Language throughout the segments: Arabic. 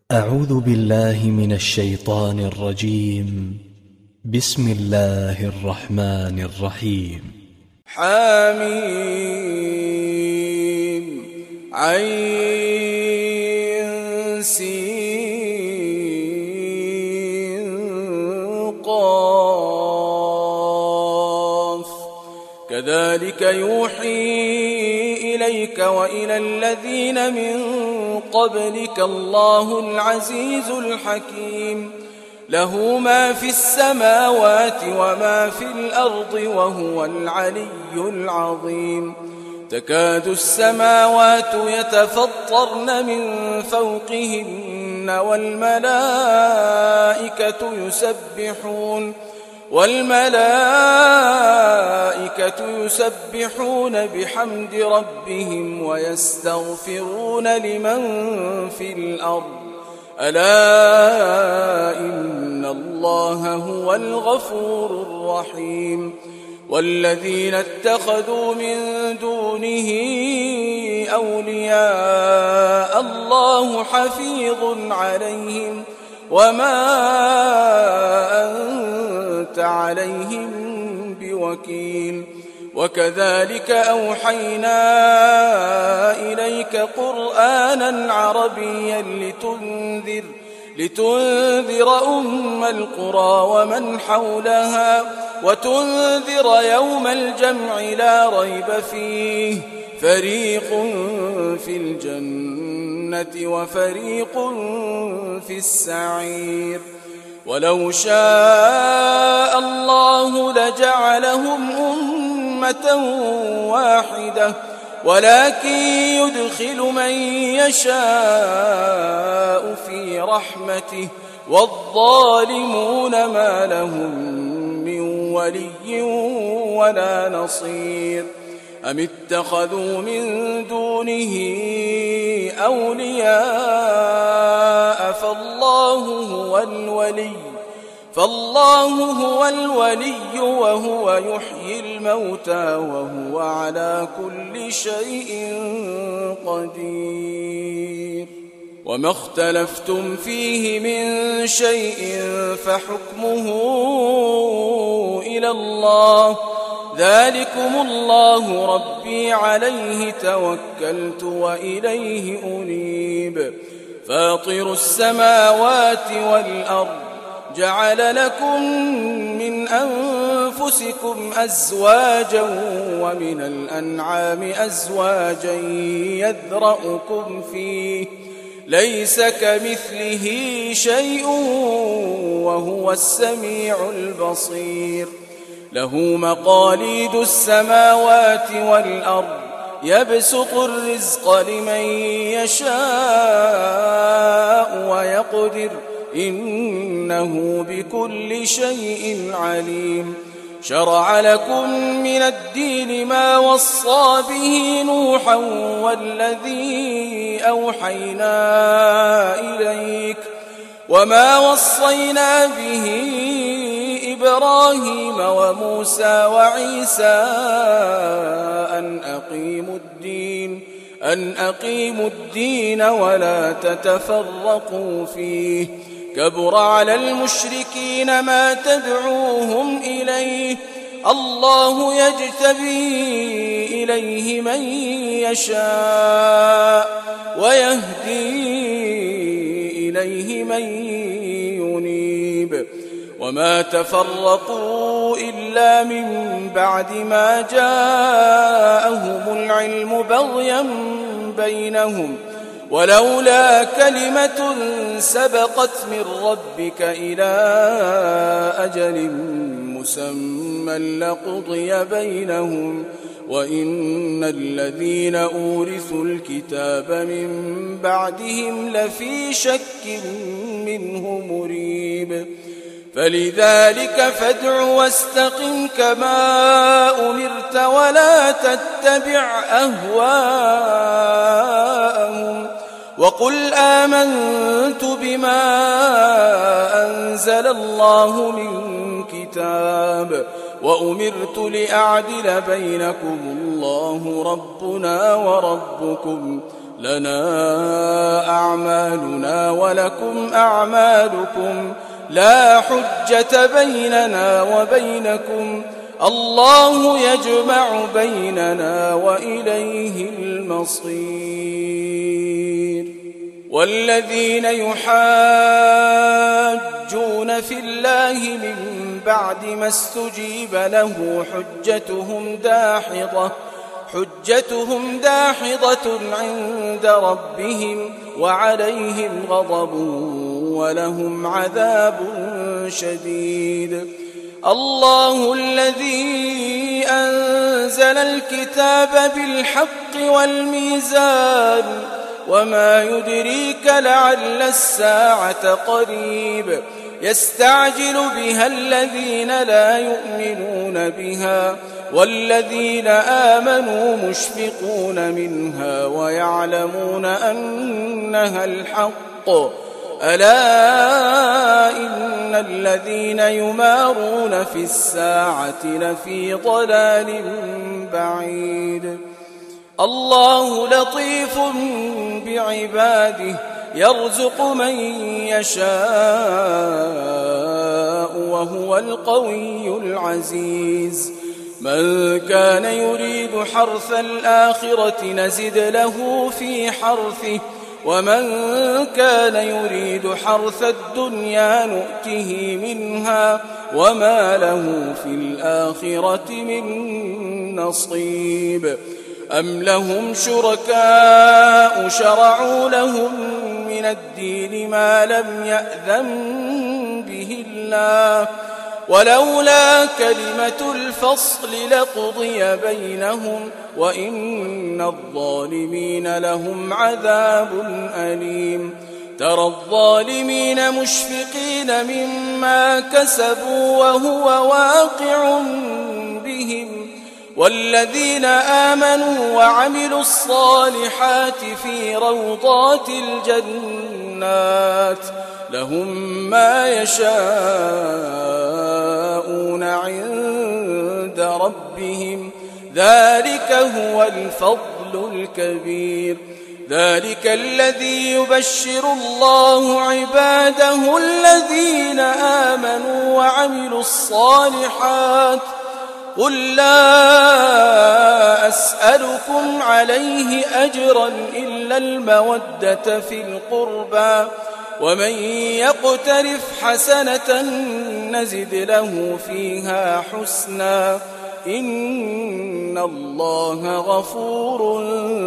أعوذ بالله من الشيطان الرجيم. بسم الله الرحمن الرحيم. حميم عين سين قاف كذلك يوحي إليك وإلى الذين من قبلك الله العزيز الحكيم له ما في السماوات وما في الأرض وهو العلي العظيم تكاد السماوات يتفطرن من فوقهن والملائكة يسبحون بحمد ربهم ويستغفرون لمن في الأرض ألا إن الله هو الغفور الرحيم والذين اتخذوا من دونه أولياء الله حفيظ عليهم وما أنت عليهم بوكيل وكذلك أوحينا إليك قرآنا عربيا لتنذر أم القرى ومن حولها وتنذر يوم الجمع لا ريب فيه فريق في الجنة وفريق في السعير ولو شاء الله لجعلهم أمة واحدة ولكن يدخل من يشاء في رحمته والظالمون ما لهم من ولي ولا نصير أم اتخذوا من دونه أولياء فالله هو الولي وهو يحيي الموتى وهو على كل شيء قدير وما اختلفتم فيه من شيء فحكمه إلى الله ذلكم الله ربي عليه توكلت وإليه أنيب فاطر السماوات والأرض جعل لكم من أنفسكم أزواجا ومن الأنعام أزواجا يذرأكم فيه ليس كمثله شيء وهو السميع البصير له مقاليد السماوات والأرض يبسط الرزق لمن يشاء ويقدر إنه بكل شيء عليم شرع لكم من الدين ما وصى به نوحا والذي أوحينا إليك وما وصينا به إبراهيم وموسى وعيسى أن أقيموا الدين ولا تتفرقوا فيه كبر على المشركين ما تدعوهم إليه الله يجتبي إليه من يشاء ويهدي إليه من ينيب وما تفرقوا إلا من بعد ما جاءهم العلم بغيا بينهم ولولا كلمة سبقت من ربك إلى أجل مسمى لقضي بينهم وإن الذين أورثوا الكتاب من بعدهم لفي شك منه مريب فلذلك فادع واستقم كما أمرت ولا تتبع أهواءهم وقل آمنت بما أنزل الله من كتاب وأمرت لأعدل بينكم الله ربنا وربكم لنا أعمالنا ولكم أعمالكم لا حجة بيننا وبينكم الله يجمع بيننا وإليه المصير. والذين يحاجون في الله من بعد ما استجيب له حجتهم داحضة عند ربهم وعليهم غضب ولهم عذاب شديد. الله الذي أنزل الكتاب بالحق والميزان وما يدريك لعل الساعة قريب يستعجل بها الذين لا يؤمنون بها والذين آمنوا مشفقون منها ويعلمون أنها الحق ألا إن الذين يمارون في الساعة لفي ضلال بعيد. الله لطيف بعباده يرزق من يشاء وهو القوي العزيز. من كان يريد حرث الآخرة نزد له في حرثه ومن كان يريد حرث الدنيا نؤته منها وما له في الآخرة من نصيب. أم لهم شركاء شرعوا لهم من الدين ما لم يأذن به الله ولولا كلمة الفصل لقضي بينهم وإن الظالمين لهم عذاب أليم. ترى الظالمين مشفقين مما كسبوا وهو واقع بهم والذين آمنوا وعملوا الصالحات في روضات الجنات لهم ما يشاءون عند ربهم ذلك هو الفضل الكبير. ذلك الذي يبشر الله عباده الذين آمنوا وعملوا الصالحات قل لا أسألكم عليه أجرا إلا المودة في القربى ومن يقترف حسنة نزد له فيها حسنا إن الله غفور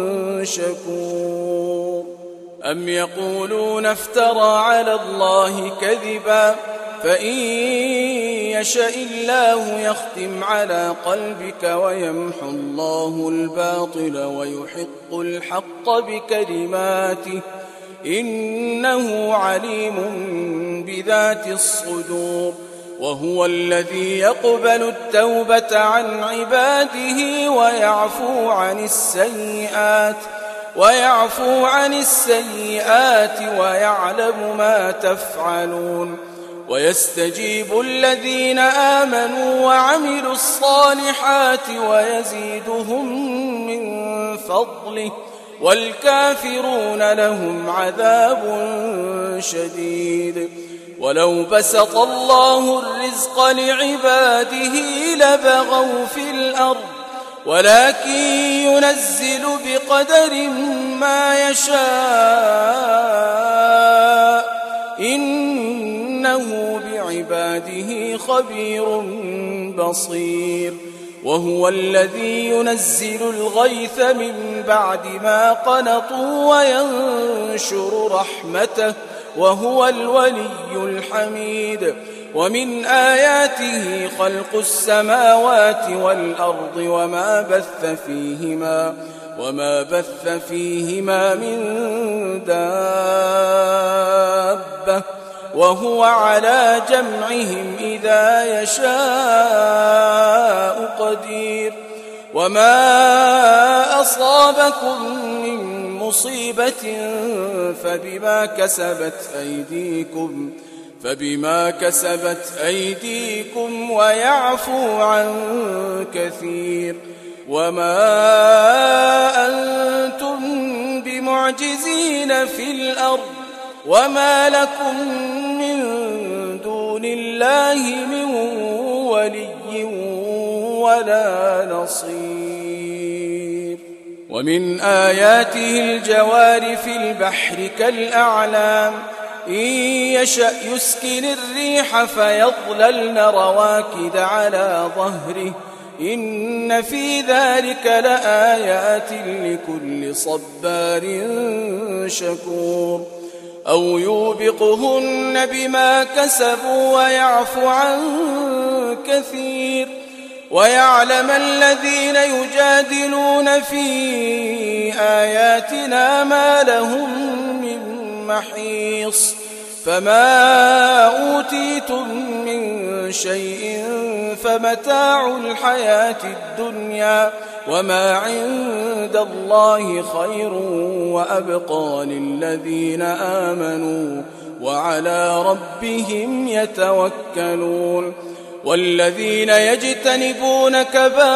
شكور. أم يقولون افترى على الله كذبا فإن يشاء الله يختم على قلبك ويمحو الله الباطل ويحق الحق بكلماته إنه عليم بذات الصدور. وهو الذي يقبل التوبة عن عباده ويعفو عن السيئات ويعلم ما تفعلون. ويستجيب الذين آمنوا وعملوا الصالحات ويزيدهم من فضله والكافرون لهم عذاب شديد. ولو بسط الله الرزق لعباده لبغوا في الأرض ولكن ينزل بقدر ما يشاء إنه بعباده خبير بصير. وهو الذي ينزل الغيث من بعد ما قنطوا وينشر رحمته وهو الولي الحميد. ومن آياته خلق السماوات والأرض وما بث فيهما من دابة وهو على جمعهم إذا يشاء قدير. وما أصابكم من مصيبة فبما كسبت أيديكم ويعفو عن كثير. وما أنتم معجزين في الأرض وما لكم من دون الله من ولي ولا نصير. ومن آياته الجوار في البحر كالأعلام إن يشأ يسكن الريح فيظللن رواكد على ظهره إن في ذلك لآيات لكل صبار شكور. أو يوبقهن بما كسبوا ويعفو عن كثير ويعلم الذين يجادلون في آياتنا ما لهم من محيص. فما أوتيتم من شيء فمتاع الحياة الدنيا وما عند الله خير وأبقى للذين آمنوا وعلى ربهم يتوكلون. والذين يجتنبون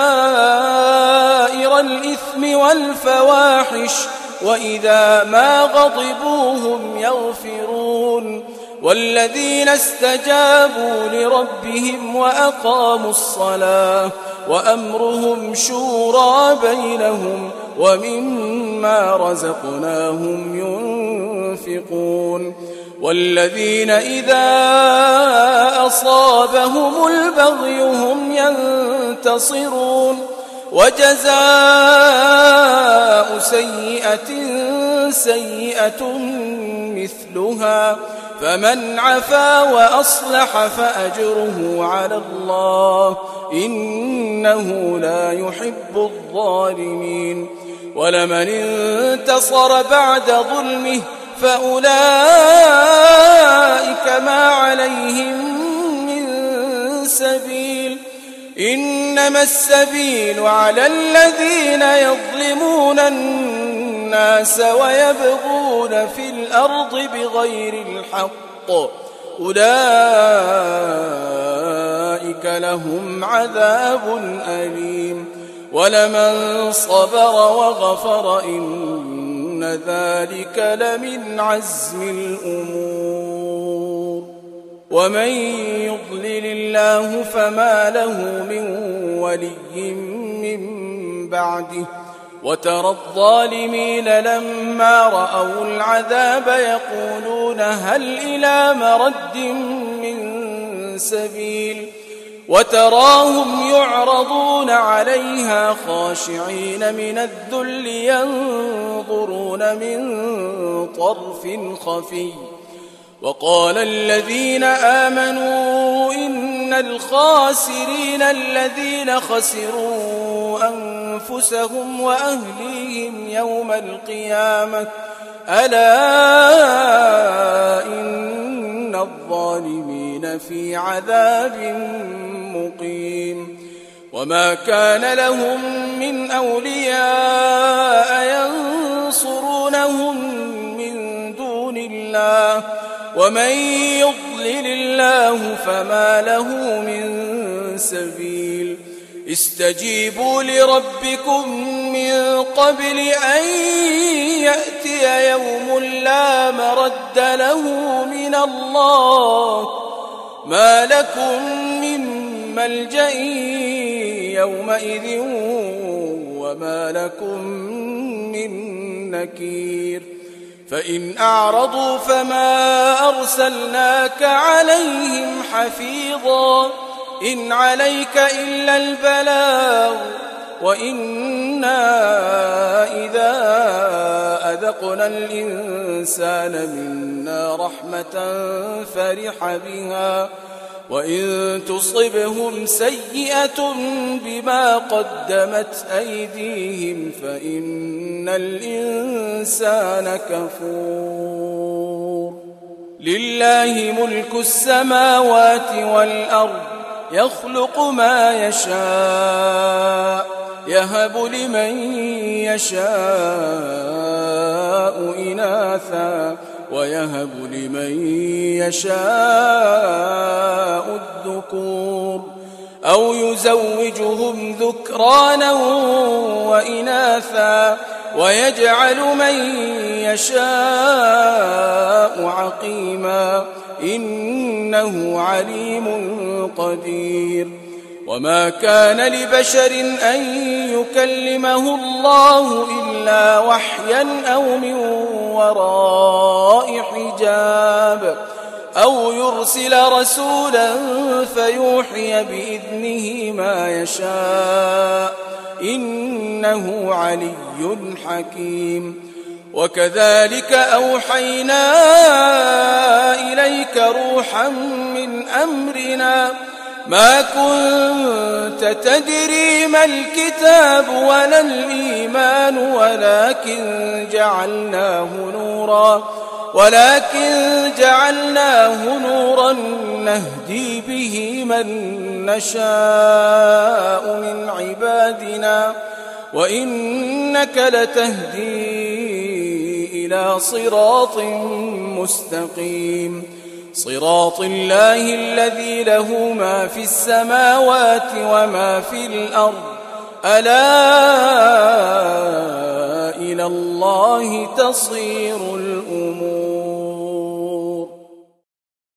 كبائر الإثم والفواحش وإذا ما غضبوا هم يغفرون. والذين استجابوا لربهم وأقاموا الصلاة وأمرهم شورى بينهم ومما رزقناهم ينفقون. والذين إذا أصابهم البغي هم ينتصرون. وجزاء سيئة سيئة مثلها فمن عفا وأصلح فأجره على الله إنه لا يحب الظالمين. ولمن انتصر بعد ظلمه فأولئك ما عليهم من سبيل إنما السبيل على الذين يظلمون الناس ويبغون في الأرض بغير الحق أولئك لهم عذاب أليم. ولمن صبر وغفر إن ذلك لمن عزم الأمور. ومن يضلل الله فما له من ولي من بعده. وترى الظالمين لما رأوا العذاب يقولون هل إلى مرد من سبيل وتراهم يعرضون عليها خاشعين من الذل ينظرون من طرف خفي. وقال الذين آمنوا إن الخاسرين الذين خسروا أنفسهم وأهليهم يوم القيامة ألا إن الظالمين في عذاب مقيم. وما كان لهم من أولياء ينصرونهم من دون الله ومن يضلل الله فما له من سبيل. استجيبوا لربكم من قبل أن يأتي يوم لا مرد له من الله ما لكم من ملجأ يومئذ وما لكم من نكير. فإن أعرضوا فما أرسلناك عليهم حفيظا إن عليك إلا البلاغ وإنا إذا أذقنا الإنسان منا رحمة فرح بها وإن تصبهم سيئة بما قدمت أيديهم فإن الإنسان كفور. لله ملك السماوات والأرض يخلق ما يشاء يهب لمن يشاء إناثا ويهب لمن يشاء الذكور أو يزوجهم ذكرانا وإناثا ويجعل من يشاء عقيما إنه عليم قدير وما كان لبشر أن يكلمه الله إلا وحيا أو من وراء حجاب أو يرسل رسولا فيوحي بإذنه ما يشاء إنه علي حكيم وكذلك أوحينا إليك روحا من أمرنا ما كنت تدري ما الكتاب ولا الإيمان ولكن جعلناه نورا نهدي به من نشاء من عبادنا وإنك لتهدي إلى صراط مستقيم صراط الله الذي له ما في السماوات وما في الأرض ألا إلى الله تصير الأمور